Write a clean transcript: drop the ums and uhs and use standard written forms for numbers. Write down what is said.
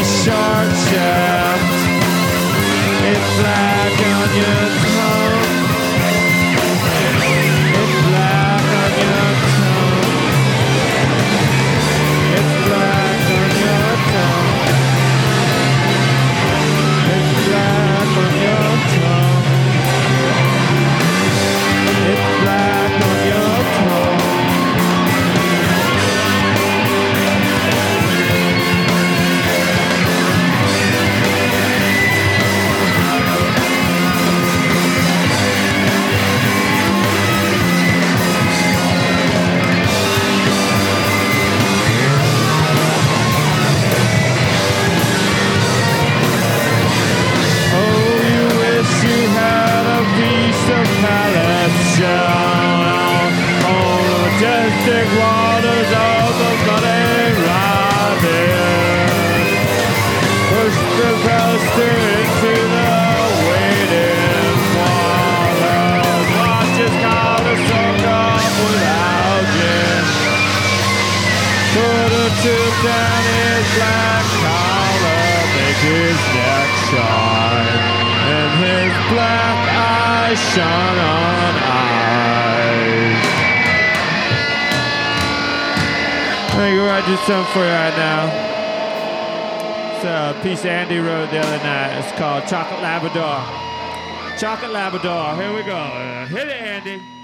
short shaft. It's black on your tongue. It's black on your tongue. It's black on your tongue. It's black on your tongue. It's black on your tongue. Majestic waters of the bloody Robin. Push the poster into the waiting waters. Watch his collar soak up without gin. Put a tube down his black collar, make his neck shine, and his black eyes shine on eyes. I'm gonna write this something for you right now. It's a piece Andy wrote the other night. It's called Chocolate Labrador. Chocolate Labrador. Here we go. Hit it, Andy.